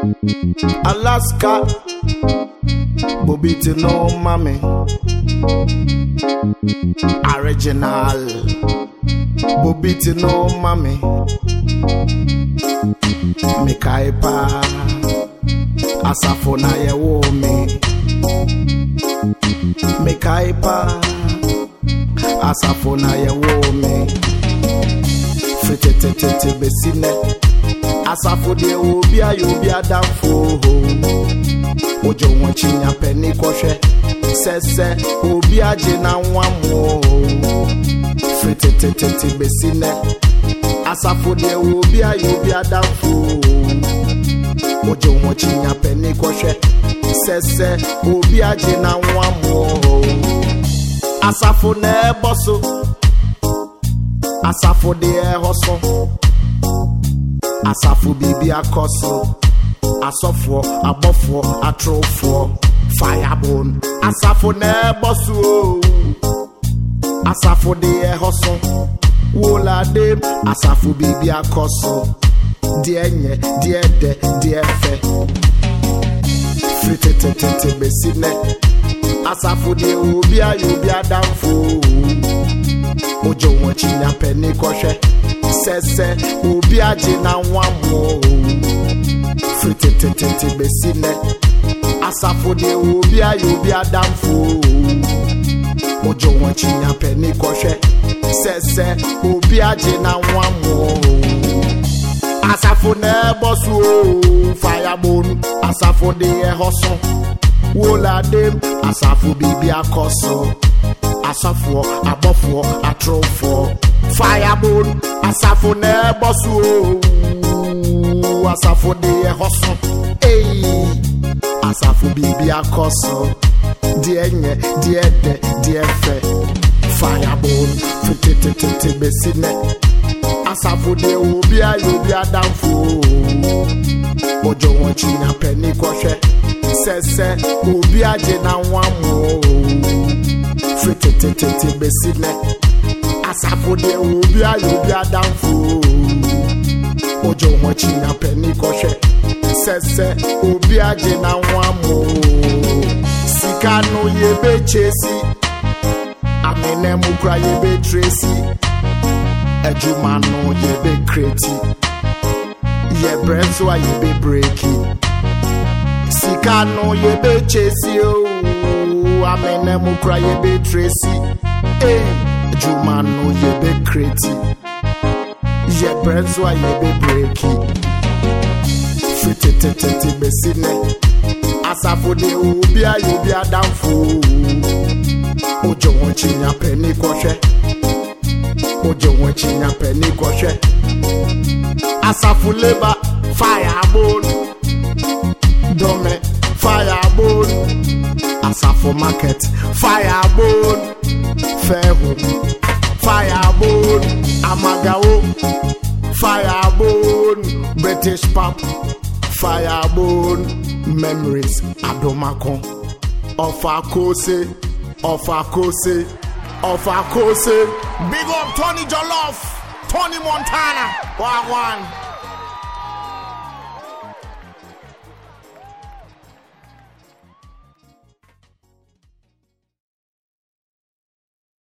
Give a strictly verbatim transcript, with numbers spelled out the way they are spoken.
Alaska, Bobiti no mami. Original, Bobiti no mami. Mikaipa, Asafo na ye wo me. Mikaipa, Asafo na ye wo me. Fritete besine. Asafo de obi ayo obi adamfo. Ojo won chinya peni kwhwe. Sese obi aje na nwamo. Fritete besine. Asafo de obi ayo obi adamfo. Ojo won chinya peni kwhwe. Sese obi aje na nwamo. Asafo na eboso. Asafo de ehoso. Asafo bibi akoso. Asofo, abofo, atrofo. Firebone. Asafo na eboso. Asafo de ehoso. Wola dem. Asafo bibi akoso. Die nye, die de, die fe. Fritete besine. Asafo de obi ayo obi adamfo. Ojo won chinya peni kwhwe. Sese obi aje na nwamo. Fritete besine. Asafo de obi ayo obi adamfo. Ojo won chinya peni kwhwe. Sese obi aje na nwamo. Asafo na eboso. Firebone. Asafo de ehoso. Wola dem. Asafo bibi akoso. Asafo, abofo, atrofo. Firebone. Asafo na eboso. Asafo de ehoso. Hey. Asafo bibi akoso. Die nye, die de, die fe. Firebone. Fritete besine. Asafo de obi ayo obi adamfo. Ojo won chinya peni kwhwe. Sese obi aje na nwamo. Fritete besine. Asafo de obi ayo obi adamfo. Ojo won chinya peni kwhwe. Sese obi aje na nwamo. Sika no ye be chesi. Amene mukra ye be tracy. Ejuma no ye be kreti. Ye breso a ye be breaking. Sika no ye be chesi o. Amene mukra ye be tracy. Eh, Ejuma no ye be kreti. Ye breso a ye be breaking. Fritete besine. Asafo de obi ayo obi adamfo. Ojo won chinya peni kwhwe. Ojo won chinya peni kwhwe. Asafo labor. Firebone. Dome. Firebone. Asafo market. Firebone. Fairhope. Firebone. Amagawo. Firebone. British pop. Firebone. Memories. Adomako. Ofakose. Ofakose. Ofakose. Big up Tony Jollof. Tony Montana. Wagwan.